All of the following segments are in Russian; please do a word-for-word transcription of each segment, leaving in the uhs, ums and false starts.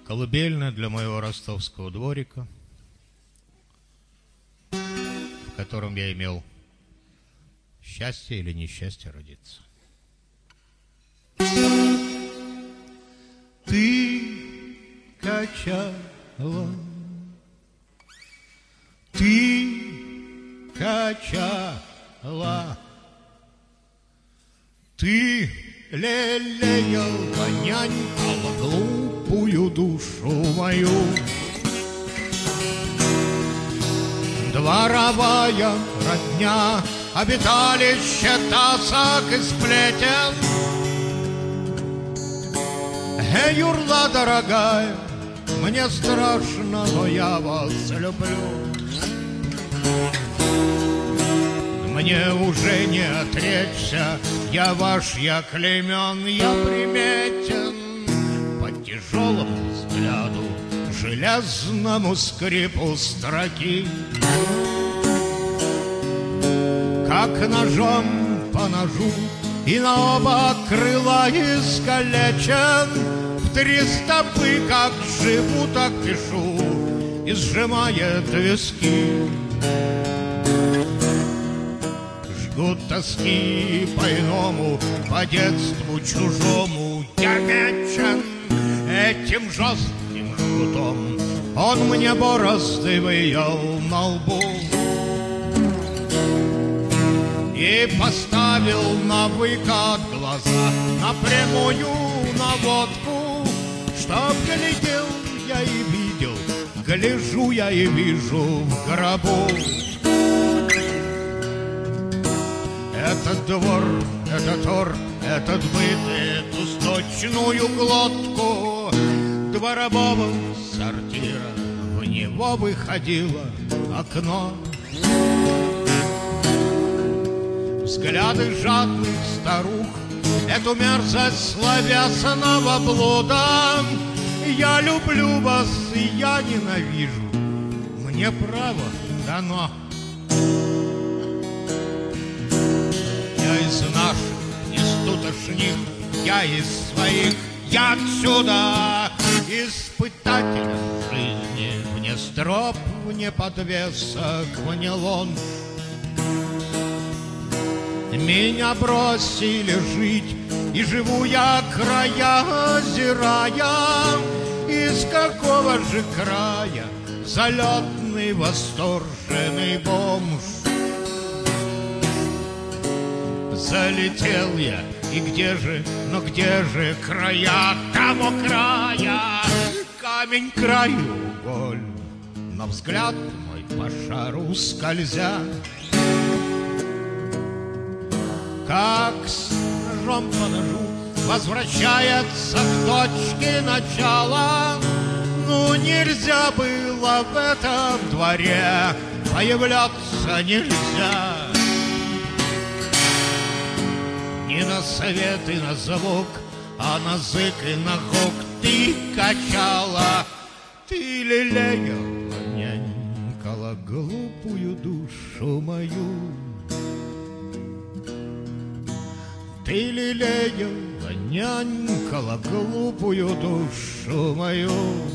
колыбельная для моего ростовского дворика, в котором я имел счастье или несчастье родиться. Ты качала, ты качала, ты лелеяла, нянькала глупую душу мою. Дворовая родня, обиталище тасок и сплетен. Эй, юрла дорогая, мне страшно, но я вас люблю. Мне уже не отречься, я ваш, я клеймен, я приметен по тяжелому взгляду, железному скрипу строки. Как ножом по ножу и на оба крыла искалечен, в три стопы как живу, так пишу, и сжимает виски. Жгут тоски по-иному, по детству чужому. Я мечен этим жестким жгутом, он мне борозды выел на лбу и поставил на выкат глаза, на прямую наводку, чтоб глядел я и видел, гляжу я и вижу в гробу. Этот двор, этот ор, этот быт, эту сточную глотку дворового сортира, в него выходило окно. Взгляды жадных старух, эту мерзость словесного блуда. Я люблю вас, и я ненавижу, мне право дано. Я из наших, из тутошних, я из своих, я отсюда. Испытатель жизни, вне строп, вне подвесок, вне лон. Меня бросили жить, и живу я, края озирая. Из какого же края залетный восторженный бомж? Залетел я, и где же, но где же края того края? Камень краеуголь, но взгляд мой по шару скользя, как с ножом по ножу возвращается к точке начала. Ну, нельзя было в этом дворе появляться, нельзя. Не на совет и на звук, а на зык и на хук ты качала. Ты лелеяла, нянькала глупую душу мою. Ты лелеяла, нянькала глупую душу мою.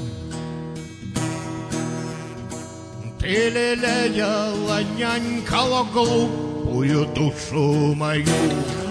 Ты лелеяла, нянькала глупую душу мою.